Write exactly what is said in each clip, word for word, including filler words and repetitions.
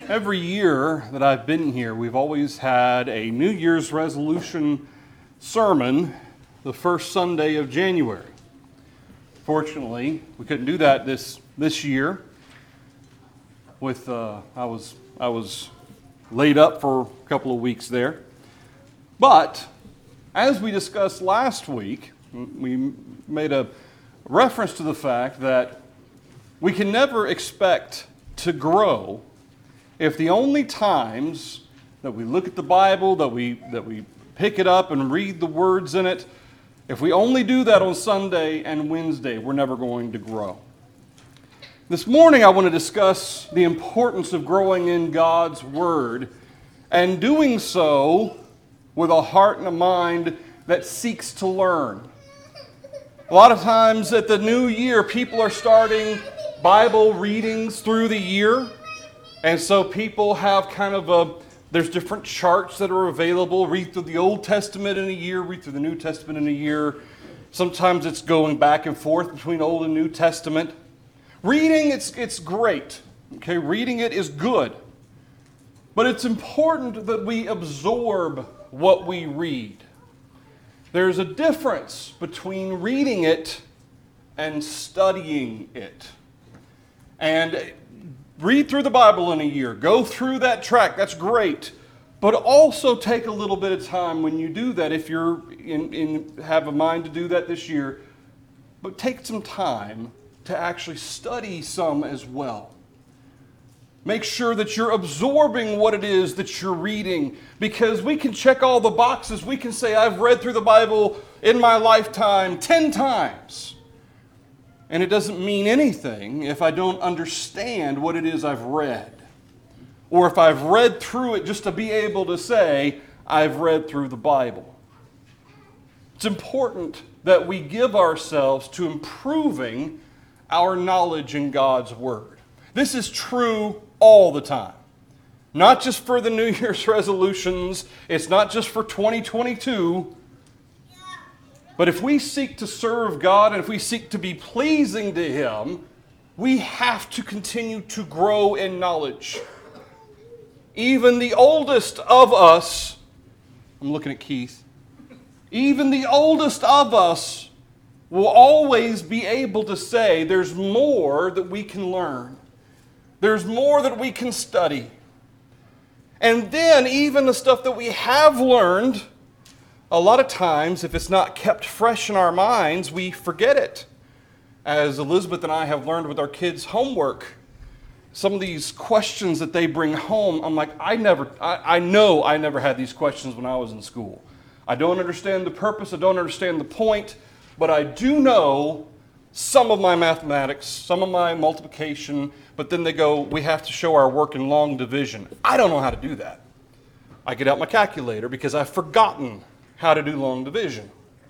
Every year that I've been here, we've always had a New Year's resolution sermon the first Sunday of January. Fortunately, we couldn't do that this this year. With uh, I was I was laid up for a couple of weeks there, but as we discussed last week, we made a reference to the fact that we can never expect to grow if the only times that we look at the Bible, that we that we pick it up and read the words in it, if we only do that on Sunday and Wednesday, we're never going to grow. This morning I want to discuss the importance of growing in God's Word and doing so with a heart and a mind that seeks to learn. A lot of times at the new year, people are starting Bible readings through the year. And so people have kind of a, there's different charts that are available. Read through the Old Testament in a year, read through the New Testament in a year. Sometimes it's going back and forth between Old and New Testament. Reading, it's, it's great. Okay, reading it is good. But it's important that we absorb what we read. There's a difference between reading it and studying it. And read through the Bible in a year. Go through that track. That's great. But also take a little bit of time when you do that, if you're in, in have a mind to do that this year. But take some time to actually study some as well. Make sure that you're absorbing what it is that you're reading, because we can check all the boxes. We can say, I've read through the Bible in my lifetime ten times. And it doesn't mean anything if I don't understand what it is I've read. Or if I've read through it just to be able to say, I've read through the Bible. It's important that we give ourselves to improving our knowledge in God's Word. This is true all the time. Not just for the New Year's resolutions. It's not just for twenty twenty-two. But if we seek to serve God and if we seek to be pleasing to Him, we have to continue to grow in knowledge. Even the oldest of us, I'm looking at Keith, even the oldest of us will always be able to say there's more that we can learn. There's more that we can study. And then even the stuff that we have learned, a lot of times, if it's not kept fresh in our minds, we forget it. As Elizabeth and I have learned with our kids' homework, some of these questions that they bring home, I'm like, I never, I, I know I never had these questions when I was in school. I don't understand the purpose, I don't understand the point, but I do know some of my mathematics, some of my multiplication, but then they go, we have to show our work in long division. I don't know how to do that. I get out my calculator because I've forgotten how to do long division.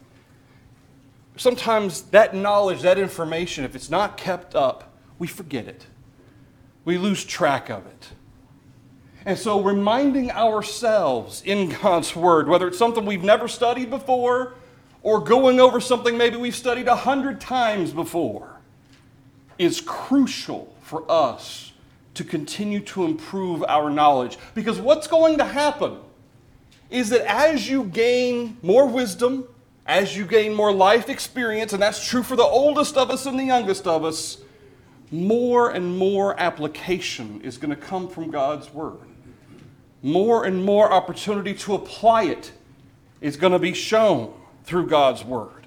Sometimes that knowledge, that information, if it's not kept up, we forget it. We lose track of it. And so reminding ourselves in God's Word, whether it's something we've never studied before or going over something maybe we've studied a hundred times before, is crucial for us to continue to improve our knowledge. Because what's going to happen is that as you gain more wisdom, as you gain more life experience, and that's true for the oldest of us and the youngest of us, more and more application is going to come from God's Word. More and more opportunity to apply it is going to be shown through God's Word.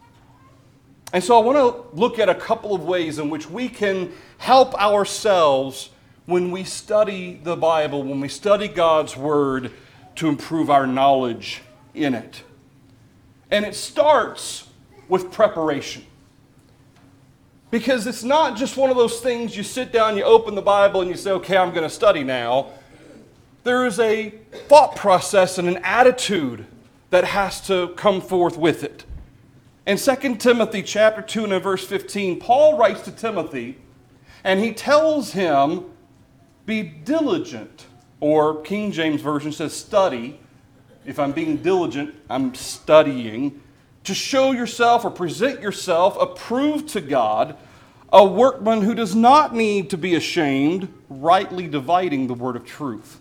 And so I want to look at a couple of ways in which we can help ourselves when we study the Bible, when we study God's Word, to improve our knowledge in it. And it starts with preparation. Because it's not just one of those things you sit down, you open the Bible, and you say, okay, I'm going to study now. There is a thought process and an attitude that has to come forth with it. In Second Timothy chapter two and in verse fifteen, Paul writes to Timothy, and he tells him, be diligent. Or King James Version says study. If I'm being diligent, I'm studying. To show yourself or present yourself approved to God, a workman who does not need to be ashamed, rightly dividing the word of truth.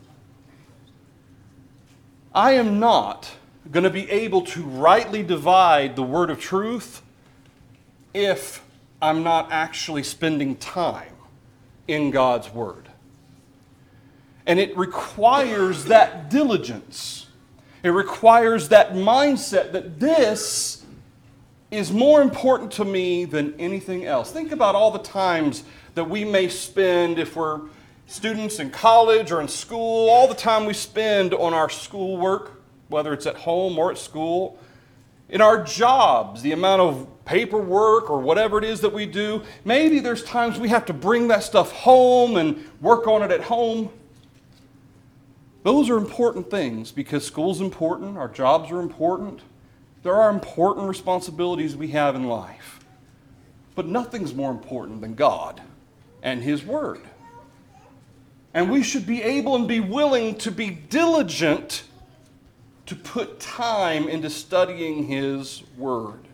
I am not going to be able to rightly divide the word of truth if I'm not actually spending time in God's word. And it requires that diligence. It requires that mindset that this is more important to me than anything else. Think about all the times that we may spend if we're students in college or in school, all the time we spend on our schoolwork, whether it's at home or at school, in our jobs, the amount of paperwork or whatever it is that we do. Maybe there's times we have to bring that stuff home and work on it at home. Those are important things because school's important, our jobs are important. There are important responsibilities we have in life. But nothing's more important than God and His Word. And we should be able and be willing to be diligent to put time into studying His Word.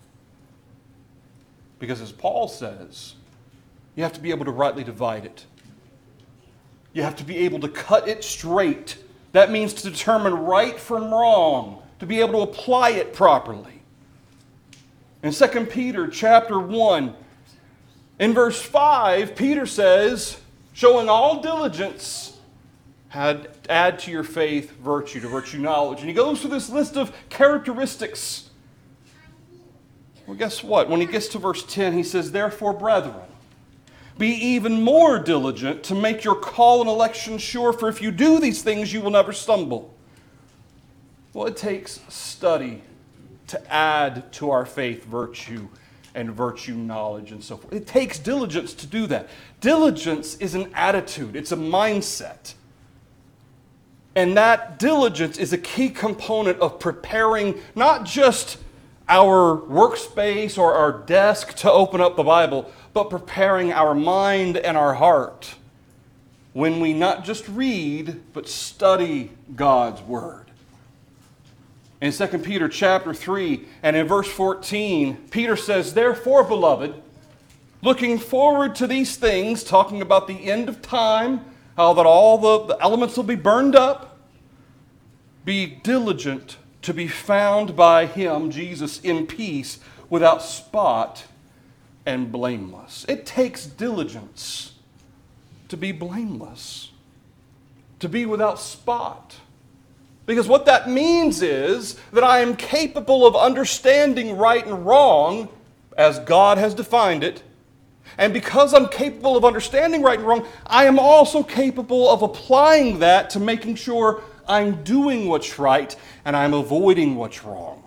Because as Paul says, you have to be able to rightly divide it. You have to be able to cut it straight. That means to determine right from wrong, to be able to apply it properly. In Second Peter chapter one, in verse five, Peter says, showing all diligence, had add to your faith virtue, to virtue knowledge. And he goes through this list of characteristics. Well, guess what? When he gets to verse ten, he says, therefore, brethren, be even more diligent to make your call and election sure, for if you do these things, you will never stumble. Well, it takes study to add to our faith virtue and virtue knowledge and so forth. It takes diligence to do that. Diligence is an attitude. It's a mindset. And that diligence is a key component of preparing not just our workspace or our desk to open up the Bible, but preparing our mind and our heart when we not just read, but study God's Word. In Second Peter chapter three and in verse fourteen, Peter says, therefore, beloved, looking forward to these things, talking about the end of time, how that all the, the elements will be burned up, be diligent to be found by Him, Jesus, in peace, without spot and blameless. It takes diligence to be blameless, to be without spot. Because what that means is that I am capable of understanding right and wrong as God has defined it. And because I'm capable of understanding right and wrong, I am also capable of applying that to making sure I'm doing what's right and I'm avoiding what's wrong.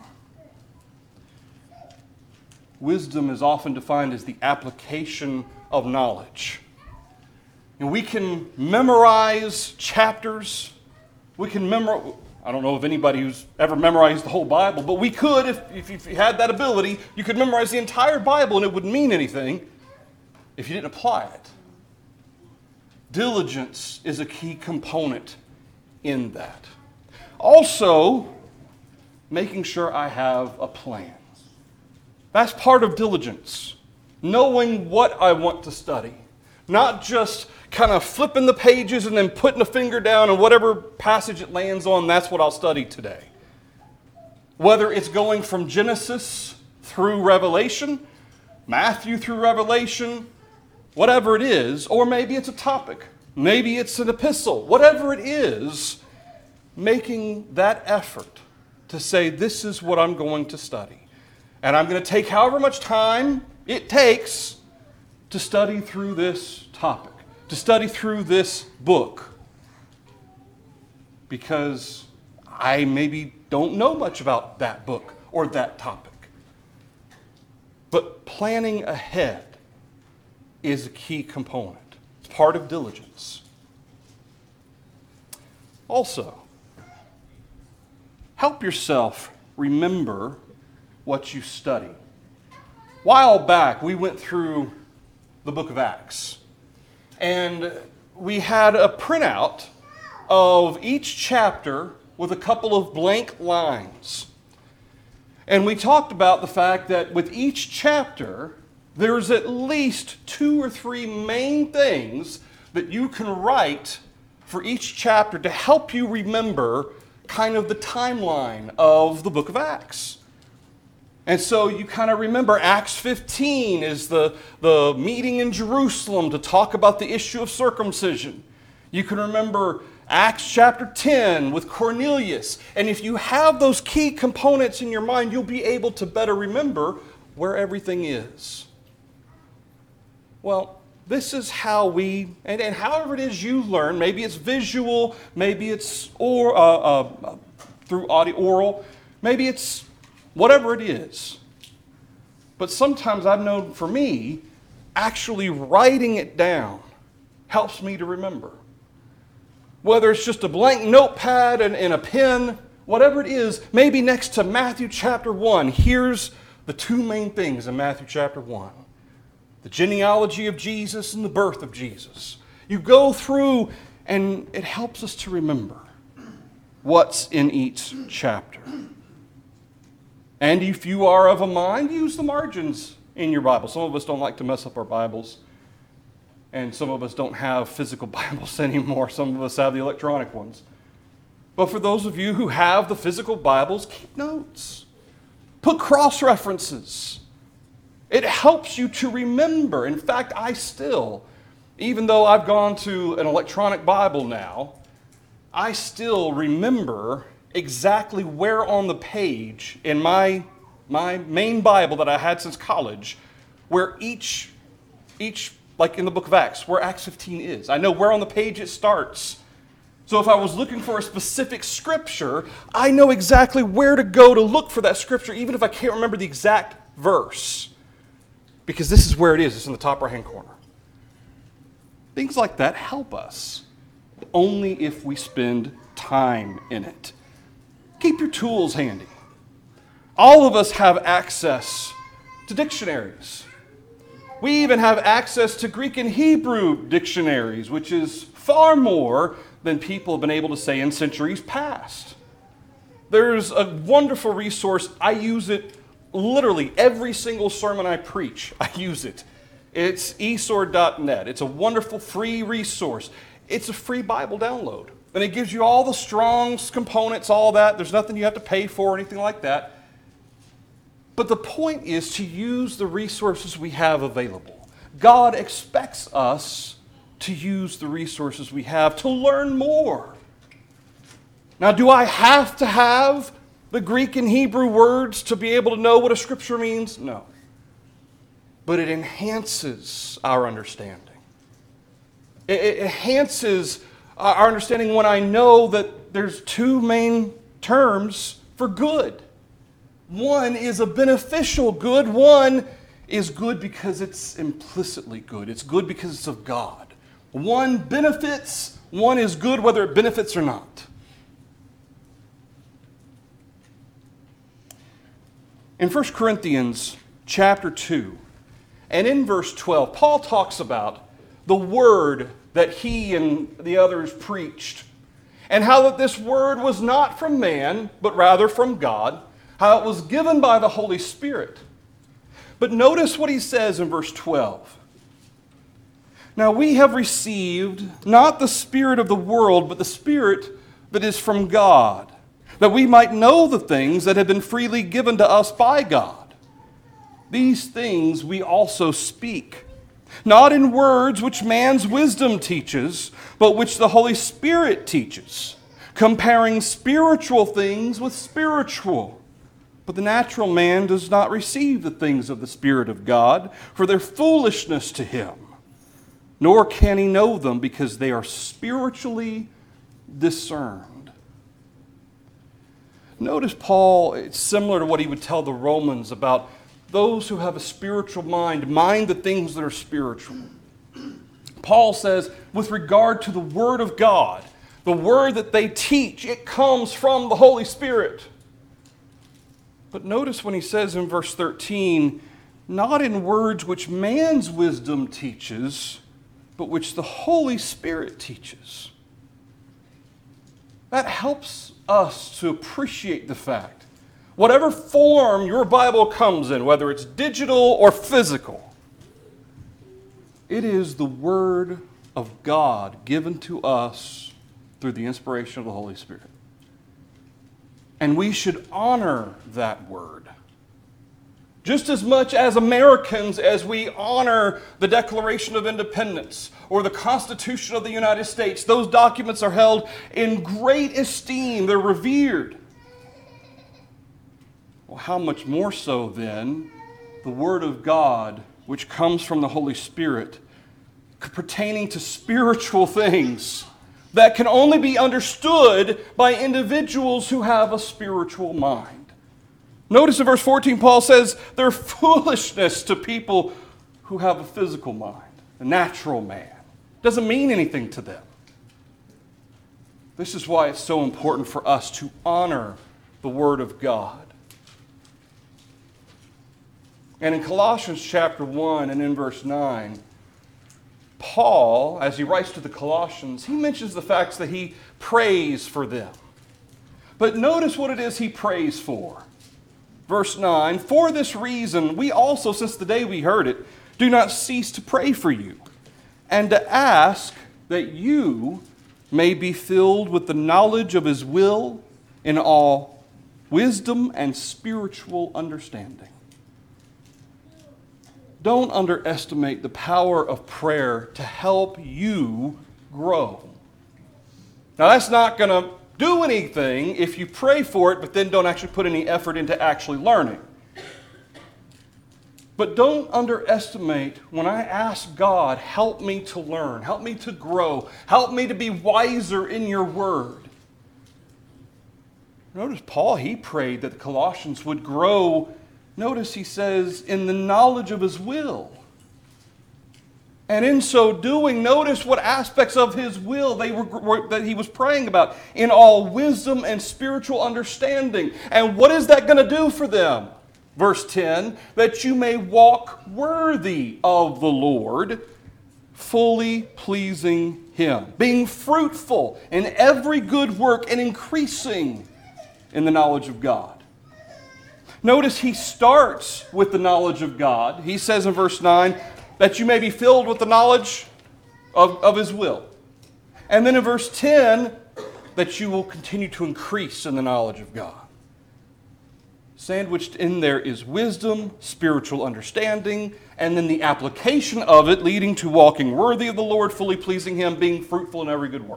Wisdom is often defined as the application of knowledge. And we can memorize chapters. We can memorize. I don't know of anybody who's ever memorized the whole Bible, but we could, if, if, if you had that ability, you could memorize the entire Bible and it wouldn't mean anything if you didn't apply it. Diligence is a key component in that. Also, making sure I have a plan. That's part of diligence. Knowing what I want to study. Not just kind of flipping the pages and then putting a finger down and whatever passage it lands on, that's what I'll study today. Whether it's going from Genesis through Revelation, Matthew through Revelation, whatever it is, or maybe it's a topic, maybe it's an epistle, whatever it is, making that effort to say, this is what I'm going to study. And I'm going to take however much time it takes to study through this topic, to study through this book. Because I maybe don't know much about that book or that topic. But planning ahead is a key component. It's part of diligence. Also, help yourself remember what you study. A while back, we went through the book of Acts. And we had a printout of each chapter with a couple of blank lines. And we talked about the fact that with each chapter, there's at least two or three main things that you can write for each chapter to help you remember kind of the timeline of the book of Acts. And so you kind of remember Acts fifteen is the, the meeting in Jerusalem to talk about the issue of circumcision. You can remember Acts chapter ten with Cornelius. And if you have those key components in your mind, you'll be able to better remember where everything is. Well, this is how we, and, and however it is you learn, maybe it's visual, maybe it's or, uh, uh, through audio, oral, maybe it's whatever it is. But sometimes I've known for me, actually writing it down helps me to remember. Whether it's just a blank notepad and, and a pen, whatever it is, maybe next to Matthew chapter one, here's the two main things in Matthew chapter one. The genealogy of Jesus and the birth of Jesus. You go through and it helps us to remember what's in each chapter. And if you are of a mind, use the margins in your Bible. Some of us don't like to mess up our Bibles. And some of us don't have physical Bibles anymore. Some of us have the electronic ones. But for those of you who have the physical Bibles, keep notes. Put cross-references. It helps you to remember. In fact, I still, even though I've gone to an electronic Bible now, I still remember exactly where on the page in my, my main Bible that I had since college, where each, each, like in the book of Acts, where Acts fifteen is. I know where on the page it starts. So if I was looking for a specific scripture, I know exactly where to go to look for that scripture, even if I can't remember the exact verse. Because this is where it is. It's in the top right-hand corner. Things like that help us, only if we spend time in it. Keep your tools handy. All of us have access to dictionaries. We even have access to Greek and Hebrew dictionaries, which is far more than people have been able to say in centuries past. There's a wonderful resource. I use it literally every single sermon I preach. I use it. It's e sword dot net. It's a wonderful free resource. It's a free Bible download. And it gives you all the Strong's components, all that. There's nothing you have to pay for or anything like that. But the point is to use the resources we have available. God expects us to use the resources we have to learn more. Now, do I have to have the Greek and Hebrew words to be able to know what a scripture means? No. But it enhances our understanding. It, it enhances our understanding when I know that there's two main terms for good. One is a beneficial good. One is good because it's implicitly good. It's good because it's of God. One benefits, one is good whether it benefits or not. In First Corinthians chapter two, and in verse twelve, Paul talks about the word that he and the others preached, and how that this word was not from man, but rather from God, how it was given by the Holy Spirit. But notice what he says in verse twelve. Now we have received not the spirit of the world, but the Spirit that is from God, that we might know the things that have been freely given to us by God. These things we also speak, not in words which man's wisdom teaches, but which the Holy Spirit teaches, comparing spiritual things with spiritual. But the natural man does not receive the things of the Spirit of God, for their foolishness to him, nor can he know them because they are spiritually discerned. Notice Paul, it's similar to what he would tell the Romans about those who have a spiritual mind, mind the things that are spiritual. Paul says, with regard to the Word of God, the Word that they teach, it comes from the Holy Spirit. But notice when he says in verse thirteen, not in words which man's wisdom teaches, but which the Holy Spirit teaches. That helps us to appreciate the fact, whatever form your Bible comes in, whether it's digital or physical, It is the Word of God given to us through the inspiration of the Holy Spirit. And we should honor that Word. Just as much as Americans, as we honor the Declaration of Independence or the Constitution of the United States, those documents are held in great esteem. They're revered. Well, how much more so then the Word of God, which comes from the Holy Spirit, pertaining to spiritual things that can only be understood by individuals who have a spiritual mind. Notice in verse fourteen, Paul says they're foolishness to people who have a physical mind, a natural man. Doesn't mean anything to them. This is why it's so important for us to honor the Word of God. And in Colossians chapter one and in verse nine, Paul, as he writes to the Colossians, he mentions the facts that he prays for them. But notice what it is he prays for. Verse nine, for this reason, we also, since the day we heard it, do not cease to pray for you, and to ask that you may be filled with the knowledge of His will in all wisdom and spiritual understanding. Don't underestimate the power of prayer to help you grow. Now, that's not going to do anything if you pray for it, but then don't actually put any effort into actually learning. But don't underestimate when I ask God, help me to learn, help me to grow, help me to be wiser in your word. Notice Paul, he prayed that the Colossians would grow. Notice he says, in the knowledge of His will. And in so doing, notice what aspects of His will they were, that he was praying about. In all wisdom and spiritual understanding. And what is that going to do for them? Verse ten, that you may walk worthy of the Lord, fully pleasing Him. Being fruitful in every good work and increasing in the knowledge of God. Notice he starts with the knowledge of God. He says in verse nine, that you may be filled with the knowledge of, of His will. And then in verse ten, that you will continue to increase in the knowledge of God. Sandwiched in there is wisdom, spiritual understanding, and then the application of it leading to walking worthy of the Lord, fully pleasing Him, being fruitful in every good work.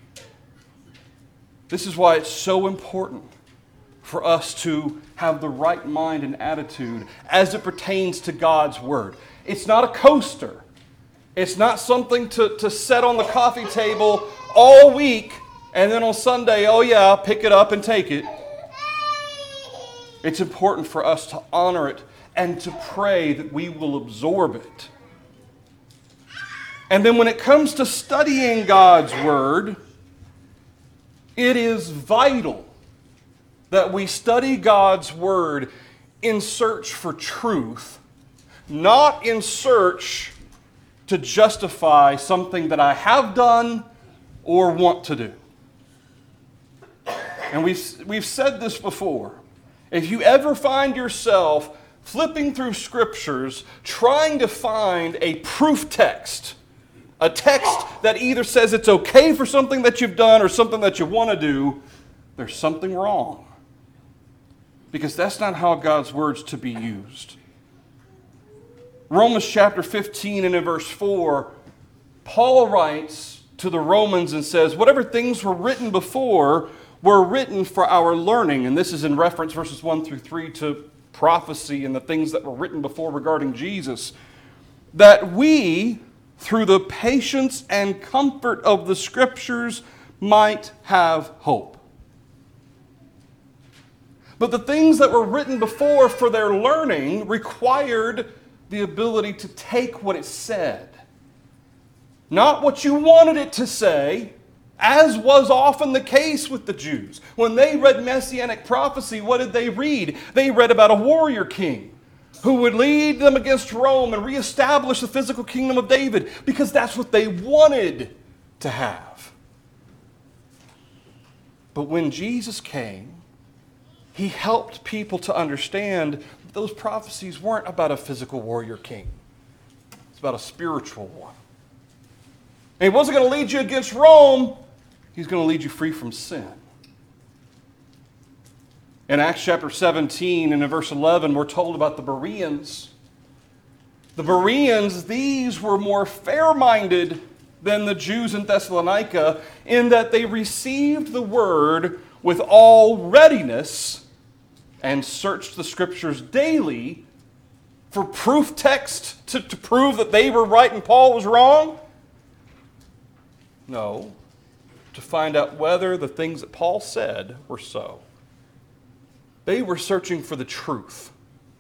This is why it's so important for us to have the right mind and attitude as it pertains to God's Word. It's not a coaster. It's not something to, to set on the coffee table all week and then on Sunday, oh yeah, pick it up and take it. It's important for us to honor it and to pray that we will absorb it. And then when it comes to studying God's Word, it is vital that we study God's Word in search for truth, not in search to justify something that I have done or want to do. And we've, we've said this before. If you ever find yourself flipping through scriptures, trying to find a proof text, a text that either says it's okay for something that you've done or something that you want to do, there's something wrong. Because that's not how God's Word's to be used. Romans chapter fifteen and in verse four, Paul writes to the Romans and says, whatever things were written before were written for our learning. And this is in reference, verses one through three, to prophecy and the things that were written before regarding Jesus. That we, through the patience and comfort of the Scriptures, might have hope. But the things that were written before for their learning required the ability to take what it said. Not what you wanted it to say, as was often the case with the Jews. When they read Messianic prophecy, what did they read? They read about a warrior king who would lead them against Rome and reestablish the physical kingdom of David, because that's what they wanted to have. But when Jesus came, He helped people to understand that those prophecies weren't about a physical warrior king. It's about a spiritual one. And he wasn't going to lead you against Rome. He's going to lead you free from sin. In Acts chapter seventeen and in verse eleven, we're told about the Bereans. The Bereans, these were more fair-minded than the Jews in Thessalonica in that they received the word with all readiness and searched the scriptures daily for proof text to, to prove that they were right and Paul was wrong? No, to find out whether the things that Paul said were so. They were searching for the truth.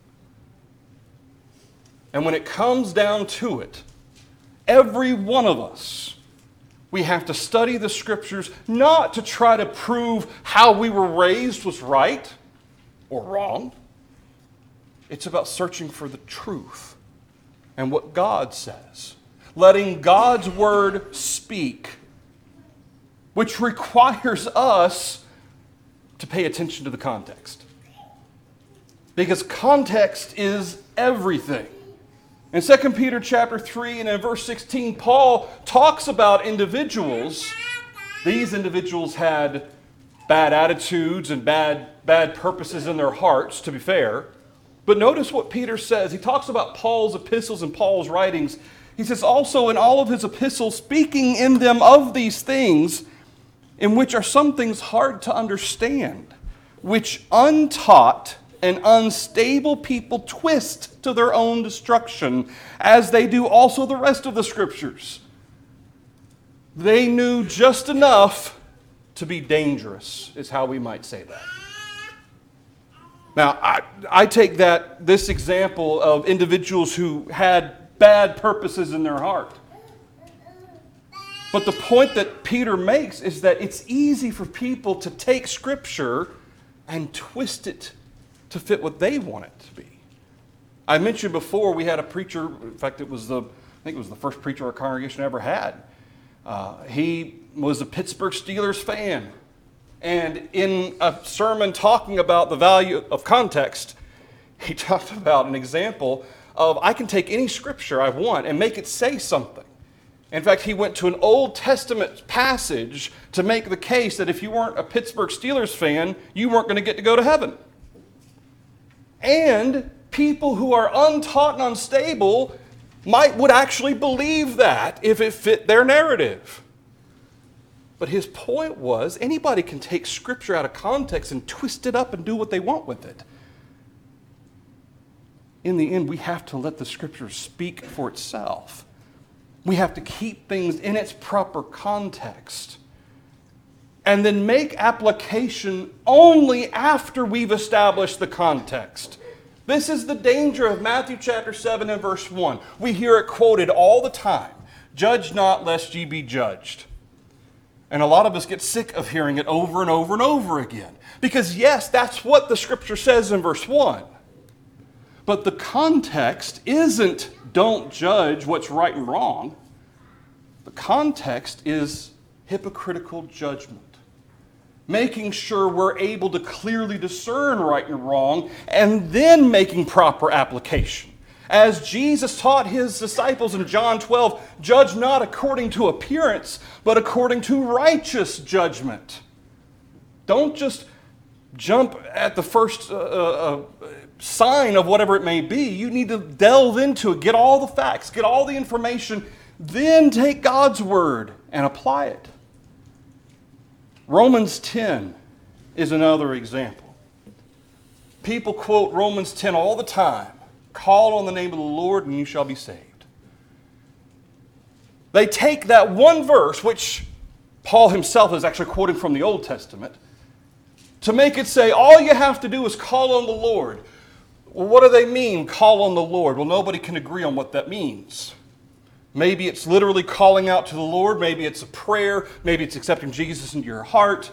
And when it comes down to it, every one of us, we have to study the scriptures not to try to prove how we were raised was right or wrong. It's about searching for the truth and what God says. Letting God's word speak, which requires us to pay attention to the context. Because context is everything. In Second Peter chapter three and in verse sixteen, Paul talks about individuals. These individuals had bad attitudes and bad, bad purposes in their hearts, to be fair. But notice what Peter says. He talks about Paul's epistles and Paul's writings. He says, also in all of his epistles, speaking in them of these things, in which are some things hard to understand, which untaught and unstable people twist to their own destruction, as they do also the rest of the scriptures. They knew just enough to be dangerous, is how we might say that. Now, I, I take that, this example of individuals who had bad purposes in their heart. But the point that Peter makes is that it's easy for people to take Scripture and twist it to fit what they want it to be. I mentioned before we had a preacher, in fact it was the, I think it was the first preacher our congregation ever had. Uh, he was a Pittsburgh Steelers fan. And in a sermon talking about the value of context, he talked about an example of I can take any scripture I want and make it say something. In fact, he went to an Old Testament passage to make the case that if you weren't a Pittsburgh Steelers fan, you weren't going to get to go to heaven. And people who are untaught and unstable might would actually believe that if it fit their narrative. But his point was, anybody can take Scripture out of context and twist it up and do what they want with it. In the end, we have to let the Scripture speak for itself. We have to keep things in its proper context. And then make application only after we've established the context. This is the danger of Matthew chapter seven and verse one. We hear it quoted all the time. Judge not lest ye be judged. And a lot of us get sick of hearing it over and over and over again. Because yes, that's what the scripture says in verse one. But the context isn't don't judge what's right and wrong. The context is hypocritical judgment. Making sure we're able to clearly discern right and wrong, and then making proper application. As Jesus taught his disciples in John twelve, judge not according to appearance, but according to righteous judgment. Don't just jump at the first uh, uh, sign of whatever it may be. You need to delve into it, get all the facts, get all the information, then take God's word and apply it. Romans ten is another example. People quote Romans ten all the time. Call on the name of the Lord and you shall be saved. They take that one verse, which Paul himself is actually quoting from the Old Testament, to make it say all you have to do is call on the Lord. Well, what do they mean, call on the Lord? Well, nobody can agree on what that means. Maybe it's literally calling out to the Lord. Maybe it's a prayer. Maybe it's accepting Jesus into your heart.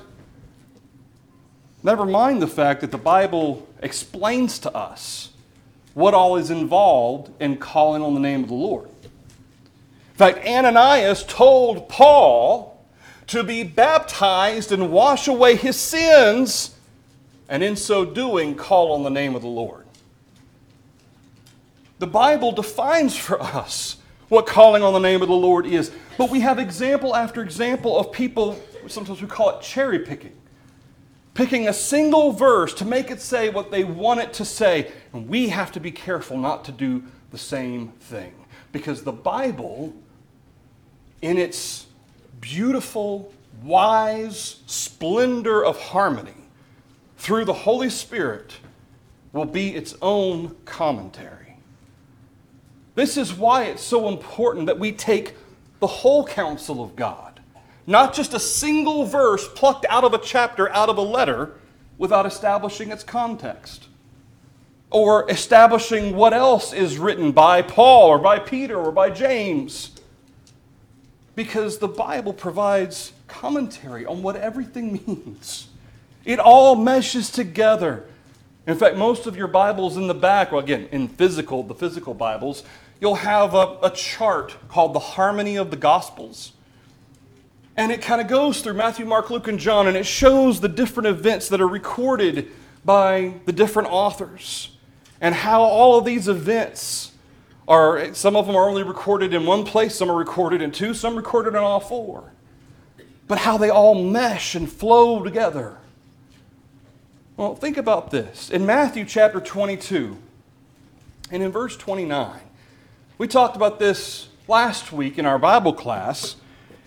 Never mind the fact that the Bible explains to us what all is involved in calling on the name of the Lord. In fact, Ananias told Paul to be baptized and wash away his sins, and in so doing, call on the name of the Lord. The Bible defines for us what calling on the name of the Lord is. But we have example after example of people, sometimes we call it cherry picking. Picking a single verse to make it say what they want it to say. And we have to be careful not to do the same thing. Because the Bible, in its beautiful, wise splendor of harmony, through the Holy Spirit, will be its own commentary. This is why it's so important that we take the whole counsel of God, not just a single verse plucked out of a chapter, out of a letter, without establishing its context, or establishing what else is written by Paul or by Peter or by James. Because the Bible provides commentary on what everything means. It all meshes together. In fact, most of your Bibles in the back, well, again, in physical, the physical Bibles, you'll have a, a chart called the Harmony of the Gospels. And it kind of goes through Matthew, Mark, Luke, and John, and it shows the different events that are recorded by the different authors. And how all of these events are, some of them are only recorded in one place, some are recorded in two, some recorded in all four. But how they all mesh and flow together. Well, think about this. In Matthew chapter twenty-two, and in verse twenty-nine, we talked about this last week in our Bible class.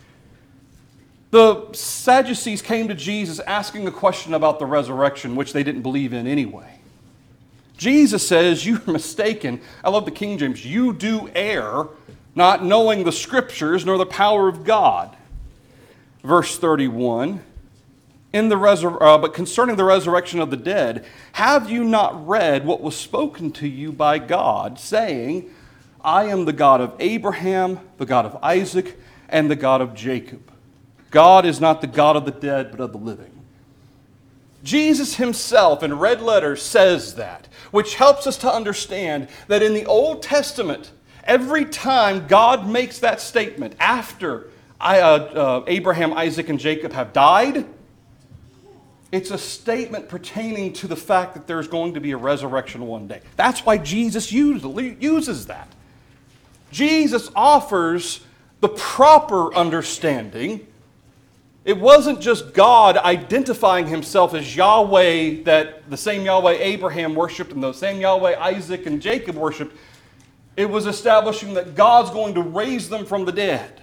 The Sadducees came to Jesus asking a question about the resurrection, which they didn't believe in anyway. Jesus says, "You're mistaken." I love the King James. "You do err, not knowing the Scriptures nor the power of God." Verse thirty-one, In the resur- uh, but concerning the resurrection of the dead, have you not read what was spoken to you by God, saying, I am the God of Abraham, the God of Isaac, and the God of Jacob. God is not the God of the dead, but of the living. Jesus himself in red letters says that, which helps us to understand that in the Old Testament, every time God makes that statement after I, uh, uh, Abraham, Isaac, and Jacob have died, it's a statement pertaining to the fact that there's going to be a resurrection one day. That's why Jesus uses that. Jesus offers the proper understanding. It wasn't just God identifying himself as Yahweh, that the same Yahweh Abraham worshipped and the same Yahweh Isaac and Jacob worshipped. It was establishing that God's going to raise them from the dead.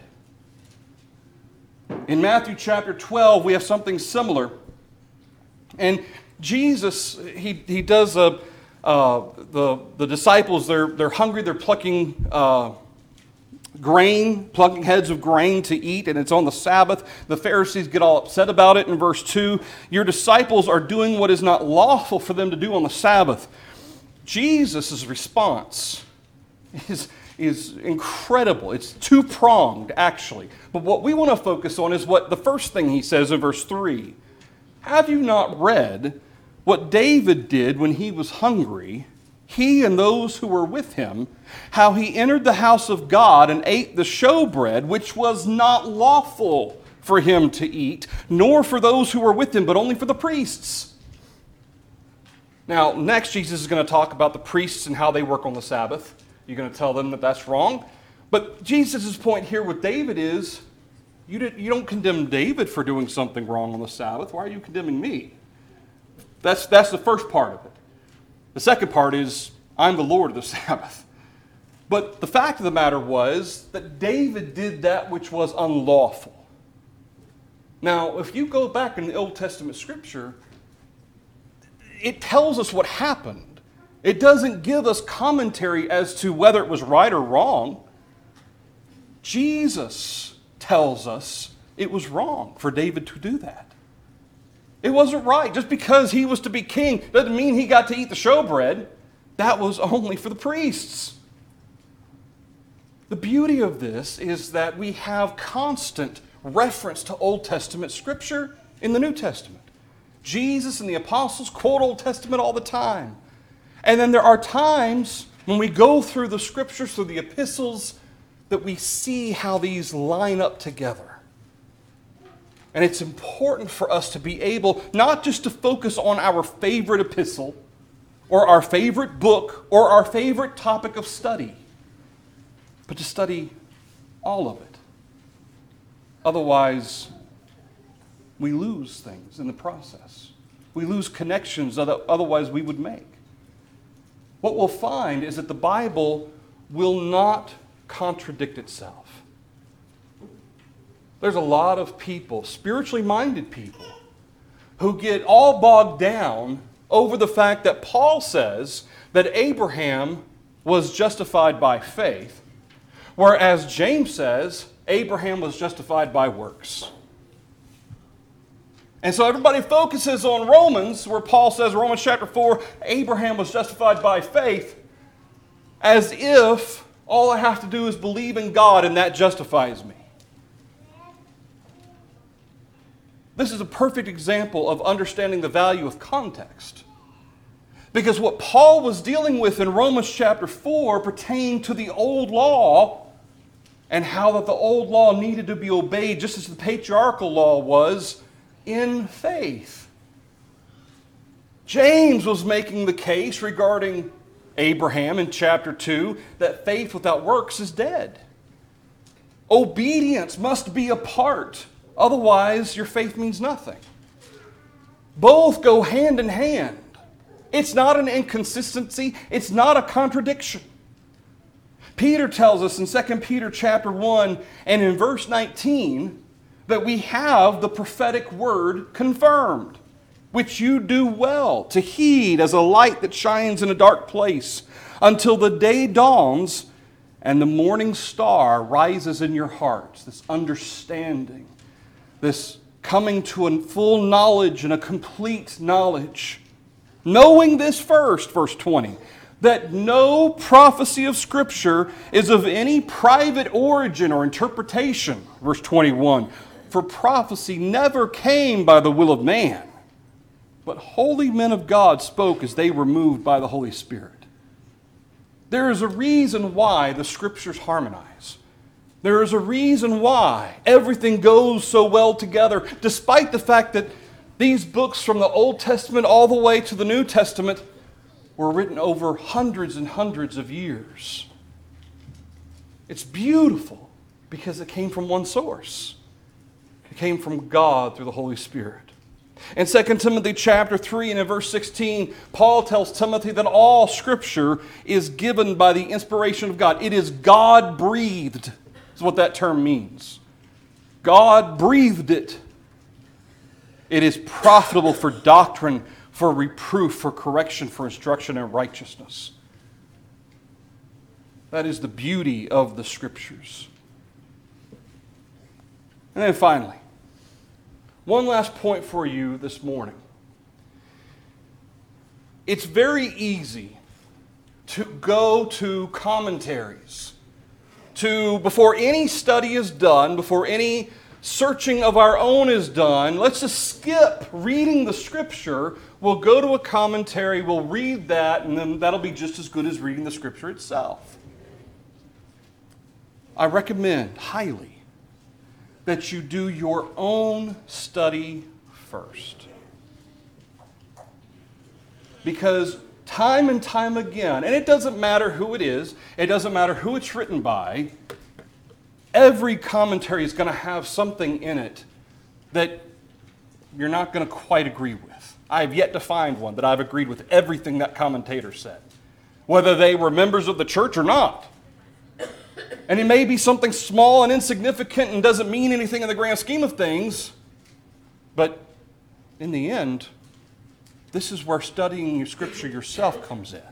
In Matthew chapter twelve, we have something similar. And Jesus, he, he does, a, uh, the, the disciples, they're, they're hungry, they're plucking uh, grain, plucking heads of grain to eat, and it's on the Sabbath. The Pharisees get all upset about it in verse two. Your disciples are doing what is not lawful for them to do on the Sabbath. Jesus' response is, is incredible. It's two-pronged, actually. But what we want to focus on is what the first thing he says in verse three. Have you not read what David did when he was hungry, he and those who were with him, how he entered the house of God and ate the showbread, which was not lawful for him to eat, nor for those who were with him, but only for the priests? Now, next Jesus is going to talk about the priests and how they work on the Sabbath. You're going to tell them that that's wrong. But Jesus' point here with David is, You, did, you don't condemn David for doing something wrong on the Sabbath. Why are you condemning me? That's, that's the first part of it. The second part is, I'm the Lord of the Sabbath. But the fact of the matter was that David did that which was unlawful. Now, if you go back in the Old Testament Scripture, it tells us what happened. It doesn't give us commentary as to whether it was right or wrong. Jesus tells us it was wrong for David to do that. It wasn't right. Just because he was to be king doesn't mean he got to eat the showbread. That was only for the priests. The beauty of this is that we have constant reference to Old Testament Scripture in the New Testament. Jesus and the apostles quote Old Testament all the time. And then there are times when we go through the Scriptures, through the epistles, that we see how these line up together. And it's important for us to be able not just to focus on our favorite epistle or our favorite book or our favorite topic of study. but to study all of it. Otherwise, we lose things in the process. We lose connections that otherwise we would make. What we'll find is that the Bible will not contradict itself. There's a lot of people, spiritually minded people, who get all bogged down over the fact that Paul says that Abraham was justified by faith, whereas James says Abraham was justified by works. And so everybody focuses on Romans, where Paul says, Romans chapter four, Abraham was justified by faith, as if all I have to do is believe in God and that justifies me. This is a perfect example of understanding the value of context. Because what Paul was dealing with in Romans chapter four pertained to the old law and how that the old law needed to be obeyed just as the patriarchal law was in faith. James was making the case regarding Abraham in chapter two that faith without works is dead. Obedience must be a part, otherwise your faith means nothing. Both go hand in hand. It's not an inconsistency, it's not a contradiction. Peter tells us in Second Peter chapter one and in verse nineteen that we have the prophetic word confirmed, which you do well to heed as a light that shines in a dark place until the day dawns and the morning star rises in your hearts. This understanding, this coming to a full knowledge and a complete knowledge. Knowing this first, verse twenty, that no prophecy of Scripture is of any private origin or interpretation, verse twenty-one. For prophecy never came by the will of man, but holy men of God spoke as they were moved by the Holy Spirit. There is a reason why the Scriptures harmonize. There is a reason why everything goes so well together, despite the fact that these books from the Old Testament all the way to the New Testament were written over hundreds and hundreds of years. It's beautiful because it came from one source. It came from God through the Holy Spirit. In Second Timothy chapter three and in verse sixteen, Paul tells Timothy that all Scripture is given by the inspiration of God. It is God-breathed, is what that term means. God breathed it. It is profitable for doctrine, for reproof, for correction, for instruction in righteousness. That is the beauty of the Scriptures. And then finally, one last point for you this morning. It's very easy to go to commentaries, to, before any study is done, before any searching of our own is done, let's just skip reading the Scripture. We'll go to a commentary, we'll read that, and then that'll be just as good as reading the Scripture itself. I recommend highly that you do your own study first. Because time and time again, and it doesn't matter who it is, it doesn't matter who it's written by, every commentary is going to have something in it that you're not going to quite agree with. I've yet to find one that I've agreed with everything that commentator said, whether they were members of the church or not. And it may be something small and insignificant and doesn't mean anything in the grand scheme of things, but in the end, this is where studying your Scripture yourself comes in.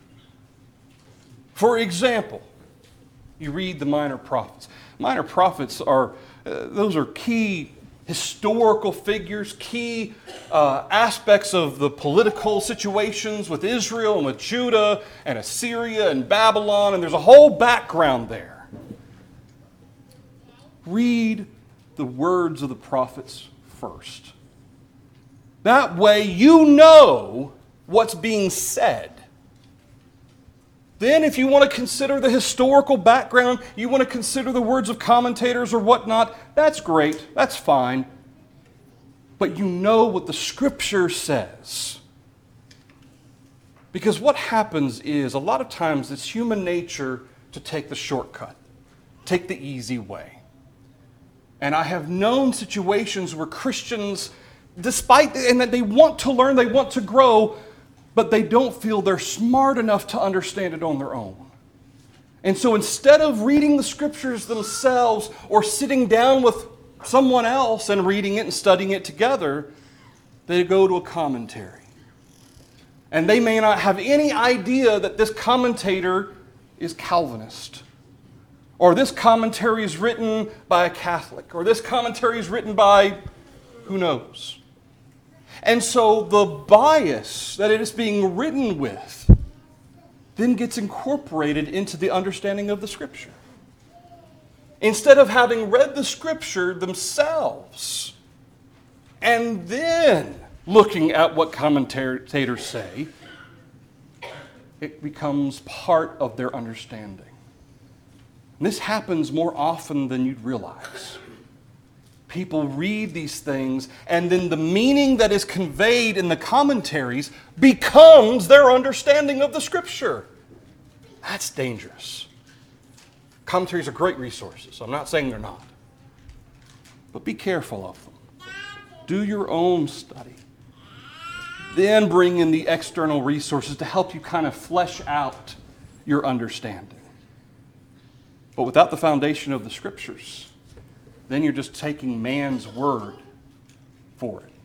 For example, you read the Minor Prophets. Minor Prophets are, uh, those are key historical figures, key uh, aspects of the political situations with Israel and with Judah and Assyria and Babylon, and there's a whole background there. Read the words of the prophets first. That way you know what's being said. Then if you want to consider the historical background, you want to consider the words of commentators or whatnot, that's great, that's fine. But you know what the Scripture says. Because what happens is, a lot of times it's human nature to take the shortcut. take the easy way. And I have known situations where Christians, despite, and that they want to learn, they want to grow, but they don't feel they're smart enough to understand it on their own. And so instead of reading the scriptures themselves or sitting down with someone else and reading it and studying it together, they go to a commentary. And they may not have any idea that this commentator is Calvinist, or this commentary is written by a Catholic, or this commentary is written by who knows. And so the bias that it is being written with then gets incorporated into the understanding of the Scripture. Instead of having read the Scripture themselves and then looking at what commentators say, it becomes part of their understanding. And this happens more often than you'd realize. People read these things, and then the meaning that is conveyed in the commentaries becomes their understanding of the Scripture. That's dangerous. Commentaries are great resources. I'm not saying they're not. But be careful of them. Do your own study. Then bring in the external resources to help you kind of flesh out your understanding. But without the foundation of the Scriptures, then you're just taking man's word for it.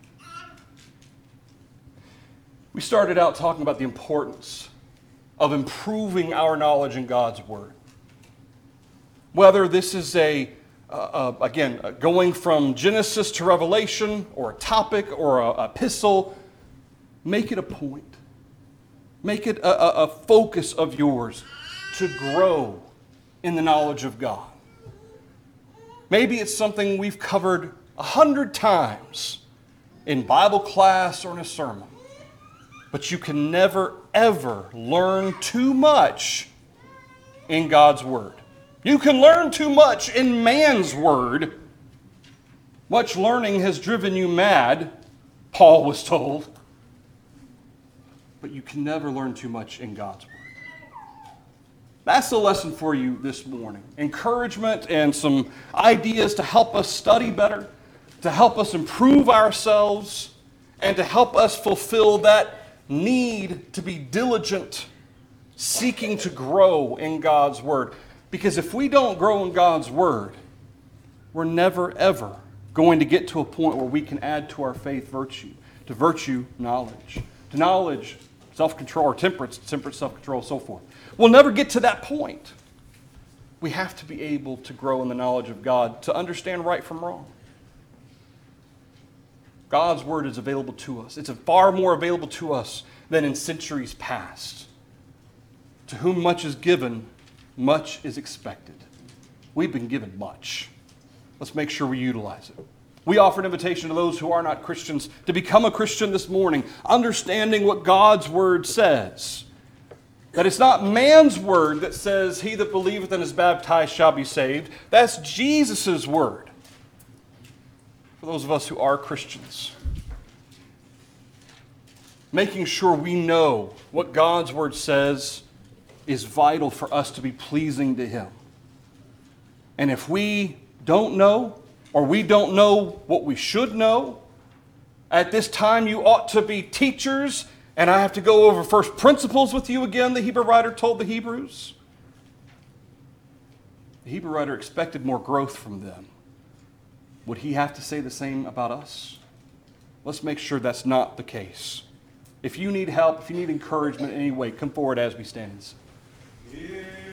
We started out talking about the importance of improving our knowledge in God's Word. Whether this is a, uh, uh, again, uh, going from Genesis to Revelation, or a topic, or an epistle, make it a point. Make it a, a, a focus of yours to grow in the knowledge of God. Maybe it's something we've covered a hundred times in Bible class or in a sermon. But you can never, ever learn too much in God's Word. You can learn too much in man's word. Much learning has driven you mad, Paul was told. But you can never learn too much in God's Word. That's the lesson for you this morning. Encouragement and some ideas to help us study better, to help us improve ourselves, and to help us fulfill that need to be diligent, seeking to grow in God's Word. Because if we don't grow in God's Word, we're never, ever going to get to a point where we can add to our faith virtue. To virtue, knowledge. To knowledge, self-control, or temperance, temperance, self-control, so forth. We'll never get to that point. We have to be able to grow in the knowledge of God, to understand right from wrong. God's Word is available to us. It's far more available to us than in centuries past. To whom much is given, much is expected. We've been given much. Let's make sure we utilize it. We offer an invitation to those who are not Christians to become a Christian this morning, understanding what God's Word says. That it's not man's word that says, "He that believeth and is baptized shall be saved." That's Jesus' word. For those of us who are Christians, making sure we know what God's Word says is vital for us to be pleasing to Him. And if we don't know, or we don't know what we should know, at this time you ought to be teachers, and I have to go over first principles with you again, the Hebrew writer told the Hebrews. The Hebrew writer expected more growth from them. Would he have to say the same about us? Let's make sure that's not the case. If you need help, if you need encouragement in any way, come forward as we stand and sing.